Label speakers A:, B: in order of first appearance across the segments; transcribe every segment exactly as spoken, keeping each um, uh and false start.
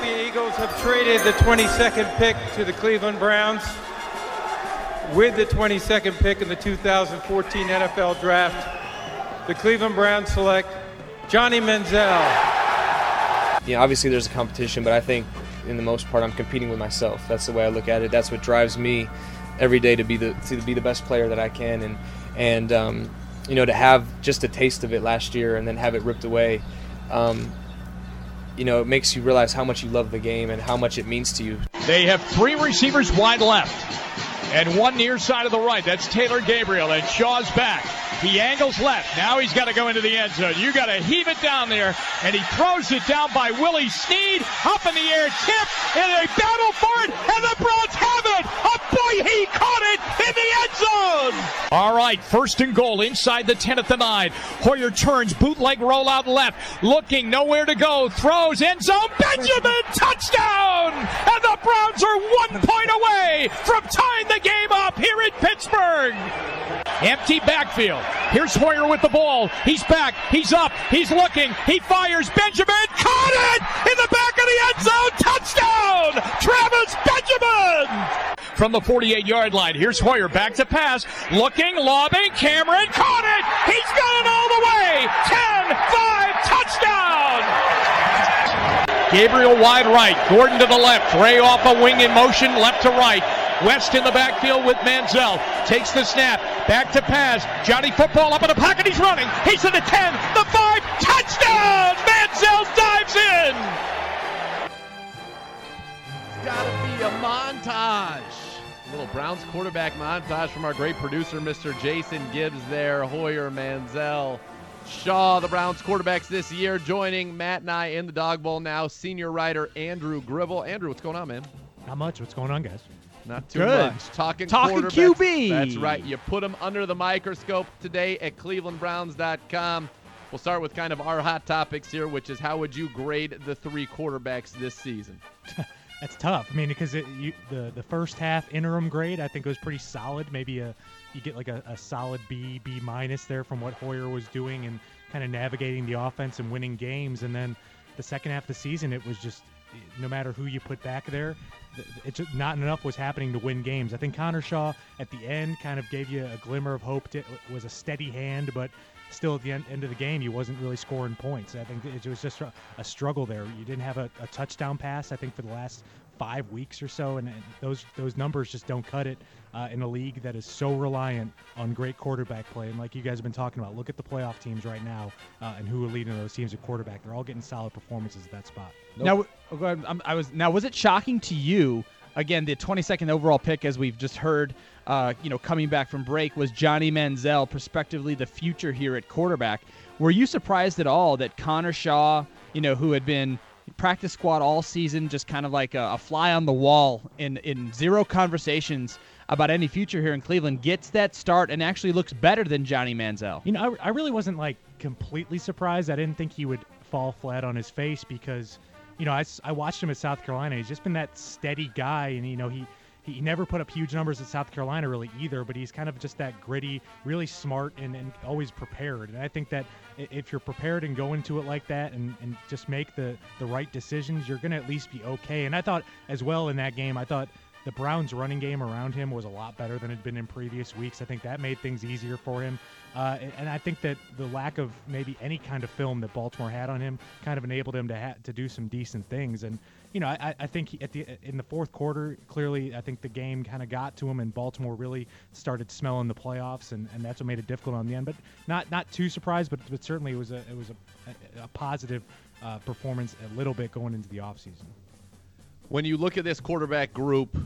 A: Philadelphia Eagles have traded the twenty-second pick to the Cleveland Browns. With the twenty-second pick in the two thousand fourteen N F L Draft, the Cleveland Browns select Johnny Manziel.
B: Yeah, obviously there's a competition, but I think in the most part I'm competing with myself. That's the way I look at it. That's what drives me every day to be the to be the best player that I can, and and um, you know, to have just a taste of it last year and then have it ripped away. Um, you know, it makes you realize how much you love the game and how much it means to you.
C: They have three receivers wide left and one near side of the right. That's Taylor Gabriel, and Shaw's back. He angles left. Now he's got to go into the end zone. You got to heave it down there, and he throws it down by Willie Snead. Up in the air, tip, and they battle for it, and the Browns have it. Oh boy, he caught it in the end zone. All right, first and goal inside the ten at the nine. Hoyer turns, bootleg rollout left, looking, nowhere to go, throws, end zone, Benjamin, touchdown! And the Browns are one point away from tying the game up here in Pittsburgh. Empty backfield. Here's Hoyer with the ball. He's back. He's up. He's looking. He fires. Benjamin caught it in the back of the end zone. Touchdown! Travis Benjamin! From the forty-eight yard line. Here's Hoyer back to pass. Looking, lobbing. Cameron caught it. He's got it all the way. ten five. Touchdown! Gabriel wide right. Gordon to the left. Ray off a wing in motion. Left to right. West in the backfield with Manziel. Takes the snap. Back to pass. Johnny football up in the pocket. He's running. He's in the ten, the five. Touchdown! Manziel dives in.
D: It's got to be a montage. A little Browns quarterback montage from our great producer, Mister Jason Gibbs there. Hoyer, Manziel, Shaw, the Browns quarterbacks this year. Joining Matt and I in the Dog Bowl now, senior writer Andrew Gribble. Andrew, what's going on, man?
E: Not much. What's going on, guys?
D: Not too
E: Good.
D: much. Talking,
E: Talking
D: quarterbacks.
E: Q B.
D: That's right. You put them under the microscope today at cleveland browns dot com. We'll start with kind of our hot topics here, which is how would you grade the three quarterbacks this season?
E: That's tough. I mean, because it, you, the the first half interim grade, I think, was pretty solid. Maybe a you get like a, a solid B, B minus there from what Hoyer was doing and kind of navigating the offense and winning games. And then the second half of the season, it was just no matter who you put back there, it's just not enough was happening to win games. I think Connor Shaw at the end kind of gave you a glimmer of hope. It was a steady hand, but still at the end, end of the game, he wasn't really scoring points. I think it was just a, a struggle there. You didn't have a, a touchdown pass, I think, for the last five weeks or so, and, and those those numbers just don't cut it uh, in a league that is so reliant on great quarterback play. And like you guys have been talking about, look at the playoff teams right now uh, and who are leading those teams at quarterback. They're all getting solid performances at that spot.
F: Nope. Now, oh, go ahead. I'm, I was now. Was it shocking to you? Again, the twenty-second overall pick, as we've just heard, uh, you know, coming back from break, was Johnny Manziel, prospectively the future here at quarterback. Were you surprised at all that Connor Shaw, you know, who had been practice squad all season, just kind of like a, a fly on the wall in, in zero conversations about any future here in Cleveland, gets that start and actually looks better than Johnny Manziel?
E: You know, I, I really wasn't, like, completely surprised. I didn't think he would fall flat on his face because, you know, I, I watched him at South Carolina. He's just been that steady guy, and, you know, he, he never put up huge numbers at South Carolina really either, but he's kind of just that gritty, really smart, and, and always prepared. And I think that if you're prepared and go into it like that and, and just make the, the right decisions, you're going to at least be okay. And I thought as well in that game, I thought the Browns' running game around him was a lot better than it had been in previous weeks. I think that made things easier for him. Uh, and, and I think that the lack of maybe any kind of film that Baltimore had on him kind of enabled him to ha- to do some decent things. And, you know, I, I think he, at the in the fourth quarter, clearly I think the game kind of got to him and Baltimore really started smelling the playoffs, and, and that's what made it difficult on the end. But not not too surprised, but, but certainly it was a it was a, a positive uh, performance a little bit going into the offseason.
D: When you look at this quarterback group,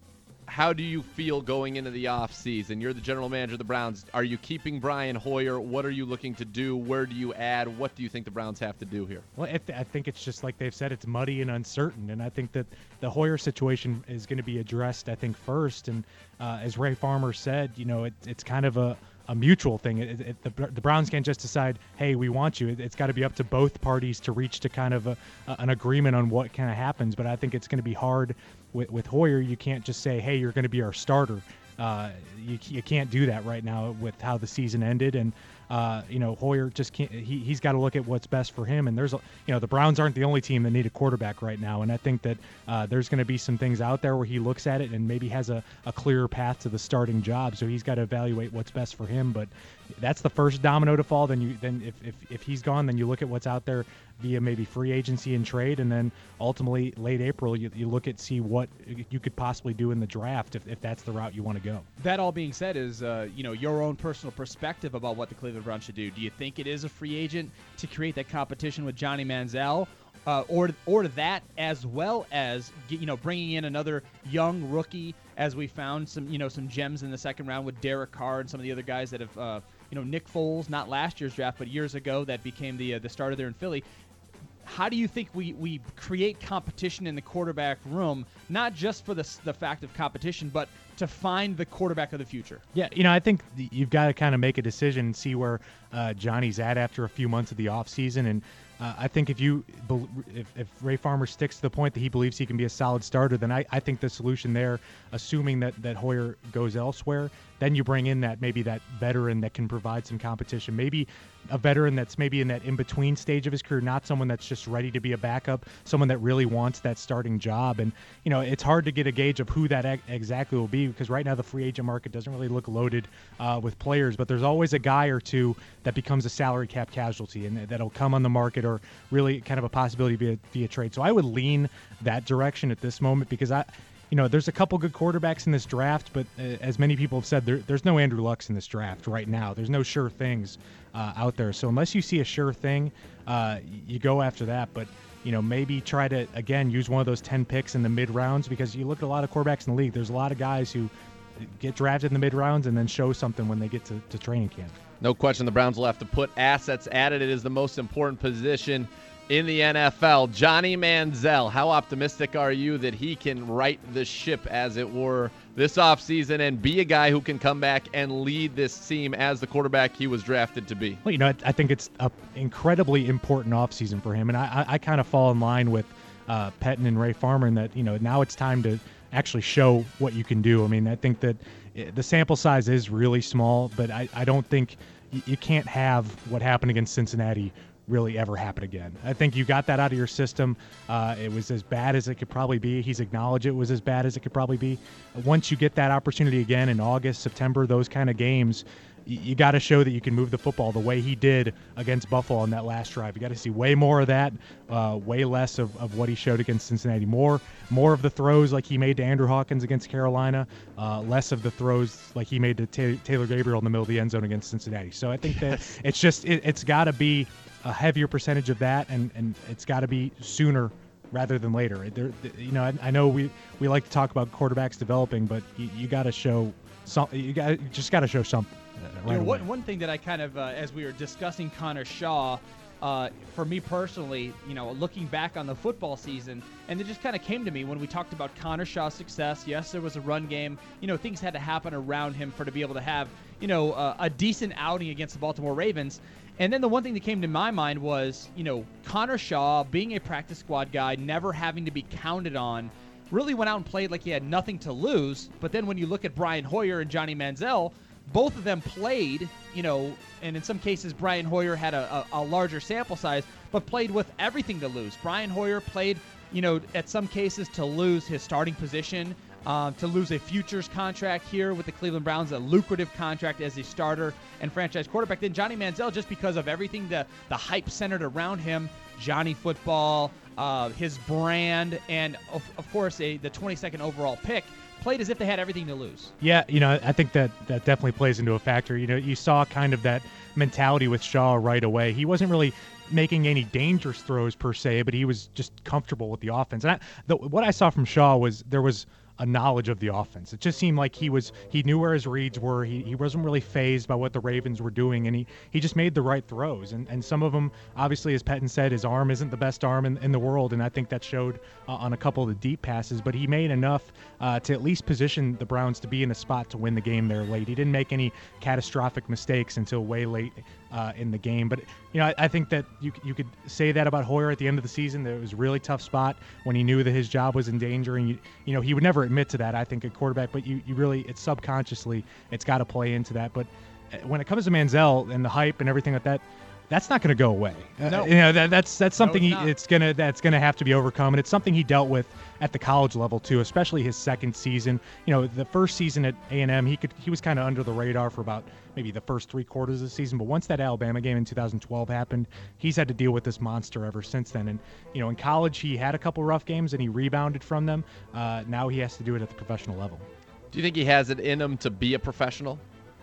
D: how do you feel going into the offseason? You're the general manager of the Browns. Are you keeping Brian Hoyer? What are you looking to do? Where do you add? What do you think the Browns have to do here?
E: Well, I, th- I think it's just like they've said, it's muddy and uncertain, and I think that the Hoyer situation is going to be addressed, I think, first. And uh, as Ray Farmer said, you know, it, it's kind of a, a mutual thing. It, it, the, the Browns can't just decide, hey, we want you. It, it's got to be up to both parties to reach to kind of a, a, an agreement on what kind of happens. But I think it's going to be hard with, with Hoyer. You can't just say, hey, you're going to be our starter. Uh, you, you can't do that right now with how the season ended. And uh, you know, Hoyer just can't. He he's got to look at what's best for him. And there's, a, you know, the Browns aren't the only team that need a quarterback right now. And I think that uh, there's going to be some things out there where he looks at it and maybe has a, a clearer path to the starting job. So he's got to evaluate what's best for him. But that's the first domino to fall. Then you then if if if he's gone, then you look at what's out there via maybe free agency and trade, and then ultimately late April you, you look at see what you could possibly do in the draft if, if that's the route you want to go.
F: That all being said is, uh, you know, your own personal perspective about what the Cleveland Browns should do. Do you think it is a free agent to create that competition with Johnny Manziel, uh, or or that as well as you know bringing in another young rookie, as we found some you know some gems in the second round with Derek Carr and some of the other guys that have uh, you know Nick Foles, not last year's draft but years ago, that became the uh, the starter there in Philly. How do you think we, we create competition in the quarterback room, not just for the the fact of competition, but to find the quarterback of the future?
E: Yeah, you know, I think you've got to kind of make a decision and see where uh, Johnny's at after a few months of the offseason. And uh, I think if you if, if Ray Farmer sticks to the point that he believes he can be a solid starter, then I, I think the solution there, assuming that, that Hoyer goes elsewhere, then you bring in that maybe that veteran that can provide some competition. Maybe a veteran that's maybe in that in-between stage of his career, not someone that's just ready to be a backup, someone that really wants that starting job. And, you know, it's hard to get a gauge of who that e- exactly will be because right now the free agent market doesn't really look loaded uh, with players, but there's always a guy or two that becomes a salary cap casualty and that'll come on the market or really kind of a possibility via, via trade. So I would lean that direction at this moment because I, you know, there's a couple good quarterbacks in this draft, but uh, as many people have said, there, there's no Andrew Lucks in this draft right now. There's no sure things uh, out there. So unless you see a sure thing, uh, you go after that. But, you know, maybe try to, again, use one of those ten picks in the mid-rounds because you look at a lot of quarterbacks in the league. There's a lot of guys who get drafted in the mid-rounds and then show something when they get to, to training camp.
D: No question the Browns will have to put assets at it. It is the most important position in the N F L. Johnny Manziel, how optimistic are you that he can right the ship, as it were, this offseason and be a guy who can come back and lead this team as the quarterback he was drafted to be?
E: Well, you know, I, I think it's an incredibly important offseason for him, and I, I, I kind of fall in line with uh, Pettin and Ray Farmer in that, you know, now it's time to actually show what you can do. I mean, I think that the sample size is really small, but I, I don't think you, you can't have what happened against Cincinnati really ever happen again. I think you got that out of your system. Uh, it was as bad as it could probably be. He's acknowledged it was as bad as it could probably be. Once you get that opportunity again in August, September, those kind of games, you, you got to show that you can move the football the way he did against Buffalo on that last drive. You got to see way more of that, uh, way less of, of what he showed against Cincinnati. More more of the throws like he made to Andrew Hawkins against Carolina, uh, less of the throws like he made to Ta- Taylor Gabriel in the middle of the end zone against Cincinnati. So I think that it's just it, it's got to be a heavier percentage of that, and, and it's got to be sooner rather than later. There, you know, I, I know we, we like to talk about quarterbacks developing, but you, you got to show some. You got you just got to show something. Uh, right
F: you know,
E: away.
F: one, one thing that I kind of, uh, as we were discussing Connor Shaw, uh, for me personally, you know, looking back on the football season, and it just kind of came to me when we talked about Connor Shaw's success. Yes, there was a run game. You know, things had to happen around him for to be able to have, you know, uh, a decent outing against the Baltimore Ravens. And then the one thing that came to my mind was, you know, Connor Shaw being a practice squad guy, never having to be counted on, really went out and played like he had nothing to lose. But then when you look at Brian Hoyer and Johnny Manziel, both of them played, you know, and in some cases Brian Hoyer had a, a, a larger sample size, but played with everything to lose. Brian Hoyer played, you know, at some cases to lose his starting position, Uh, to lose a futures contract here with the Cleveland Browns, a lucrative contract as a starter and franchise quarterback. Then Johnny Manziel, just because of everything, the, the hype centered around him, Johnny football, uh, his brand, and of, of course a, the twenty-second overall pick, played as if they had everything to lose.
E: Yeah, you know, I think that that definitely plays into a factor. You know, you saw kind of that mentality with Shaw right away. He wasn't really making any dangerous throws per se, but he was just comfortable with the offense. And I, the, what I saw from Shaw was there was a knowledge of the offense. It just seemed like he was he knew where his reads were. He he wasn't really fazed by what the Ravens were doing, and he, he just made the right throws. And and some of them, obviously, as Pettin said, his arm isn't the best arm in, in the world, and I think that showed uh, on a couple of the deep passes. But he made enough uh, to at least position the Browns to be in a spot to win the game there late. He didn't make any catastrophic mistakes until way late uh, in the game. But you know, I, I think that you you could say that about Hoyer at the end of the season. That it was a really tough spot when he knew that his job was in danger, and you you know he would never admit to that, I think, a quarterback, but you, you really, it's subconsciously, it's got to play into that. But when it comes to Manziel and the hype and everything like that, that's not going to go away.
F: No.
E: Uh, you know, that, that's that's something
F: it's
E: he,
F: not.
E: it's gonna that's gonna have to be overcome, and it's something he dealt with at the college level too, especially his second season. You know, the first season at A and M, he could he was kind of under the radar for about maybe the first three quarters of the season, but once that Alabama game in two thousand twelve happened, he's had to deal with this monster ever since then. And you know, in college, he had a couple rough games and he rebounded from them. Uh, now he has to do it at the professional level.
D: Do you think he has it in him to be a professional?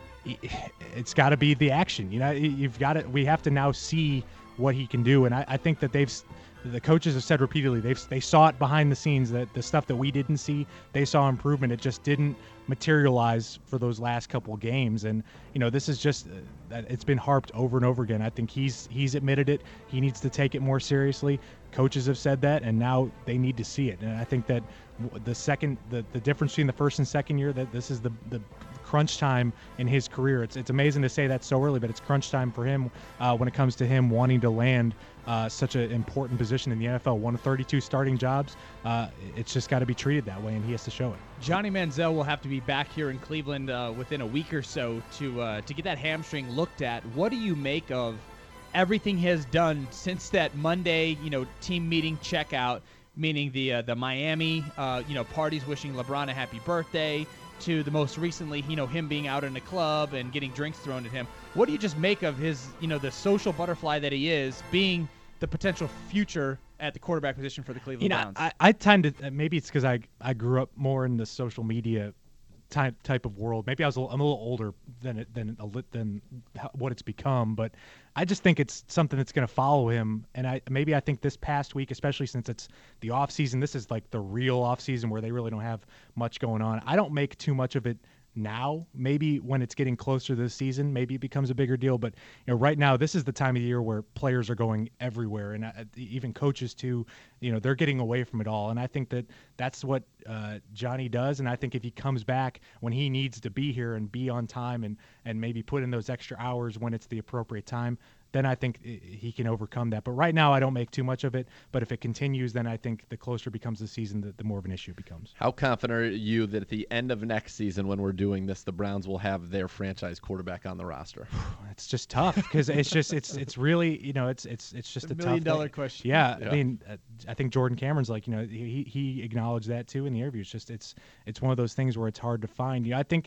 E: It's got to be the action. You know, you've got to. We have to now see what he can do, and I, I think that they've, the coaches have said repeatedly, they've they saw it behind the scenes, that the stuff that we didn't see, they saw improvement. It just didn't materialize for those last couple games, and you know, this is just uh, it's been harped over and over again. I think he's he's admitted it. He needs to take it more seriously. Coaches have said that, and now they need to see it. And I think that the second, the, the difference between the first and second year, that this is the the crunch time in his career. It's it's amazing to say that so early, but it's crunch time for him uh, when it comes to him wanting to land uh, such an important position in the N F L. One of thirty-two starting jobs. Uh, it's just got to be treated that way, and he has to show it.
F: Johnny Manziel will have to be back here in Cleveland uh, within a week or so to uh, to get that hamstring looked at. What do you make of everything he has done since that Monday, you know, team meeting checkout, meaning the uh, the Miami, uh, you know, parties wishing LeBron a happy birthday, to the most recently, you know, him being out in a club and getting drinks thrown at him? What do you just make of his, you know, the social butterfly that he is, being the potential future at the quarterback position for the Cleveland
E: You know,
F: Browns?
E: I, I tend to, maybe it's because I, I grew up more in the social media type type of world. Maybe I was a, I'm a little older than it than a lit than what it's become, but I just think it's something that's going to follow him. And I maybe I think this past week, especially since it's the off season, this is like the real off season where they really don't have much going on. I don't make too much of it now. Maybe when it's getting closer to the season, maybe it becomes a bigger deal. But you know, right now, this is the time of the year where players are going everywhere, and uh, even coaches too. You know, they're getting away from it all. And I think that that's what uh, Johnny does. And I think if he comes back when he needs to be here and be on time, and and maybe put in those extra hours when it's the appropriate time, then I think he can overcome that. But right now, I don't make too much of it. But if it continues, then I think the closer it becomes the season, the, the more of an issue it becomes.
D: How confident are you that at the end of next season, when we're doing this, the Browns will have their franchise quarterback on the roster?
E: It's just tough because it's just it's it's really, you know, it's it's it's just
F: a
E: a
F: million
E: tough
F: dollar
E: thing.
F: question.
E: Yeah,
D: Yeah.
E: I mean, uh, I think Jordan Cameron's like, you know, he he acknowledged that too in the interview. It's just it's it's one of those things where it's hard to find. You know, I think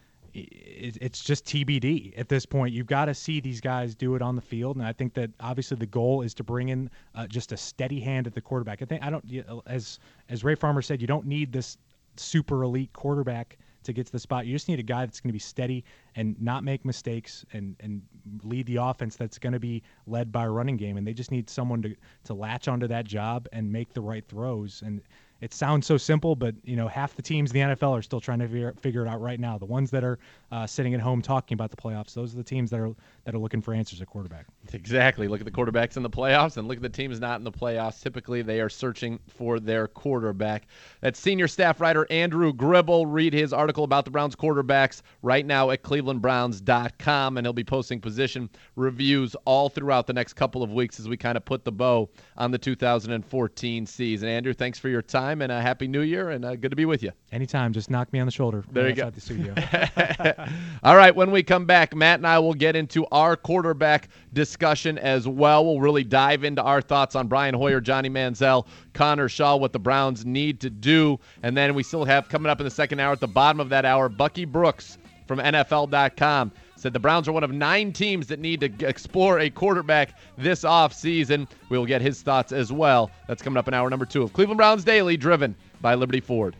E: it, it's just T B D at this point. You've got to see these guys do it on the field, and I think that obviously the goal is to bring in uh, just a steady hand at the quarterback. I think I don't, you know, as as Ray Farmer said, you don't need this super elite quarterback to get to the spot. You just need a guy that's going to be steady and not make mistakes and and lead the offense that's going to be led by a running game. And they just need someone to to latch onto that job and make the right throws. And it sounds so simple, but you know, half the teams in the N F L are still trying to figure, figure it out right now. The ones that are uh, sitting at home talking about the playoffs, those are the teams that are that are looking for answers at quarterback.
D: Exactly. Look at the quarterbacks in the playoffs and look at the teams not in the playoffs. Typically, they are searching for their quarterback. That's senior staff writer Andrew Gribble. Read his article about the Browns quarterbacks right now at cleveland browns dot com, and he'll be posting position reviews all throughout the next couple of weeks as we kind of put the bow on the two thousand fourteen season. Andrew, thanks for your time, and a happy new year, and uh, good to be with you.
E: Anytime, just knock me on the shoulder.
D: There
E: right
D: you go.
E: outside the studio.
D: All right, when we come back, Matt and I will get into our quarterback discussion as well. We'll really dive into our thoughts on Brian Hoyer, Johnny Manziel, Connor Shaw, what the Browns need to do. And then we still have coming up in the second hour, at the bottom of that hour, Bucky Brooks from N F L dot com said the Browns are one of nine teams that need to explore a quarterback this offseason. We'll get his thoughts as well. That's coming up in hour number two of Cleveland Browns Daily, driven by Liberty Ford.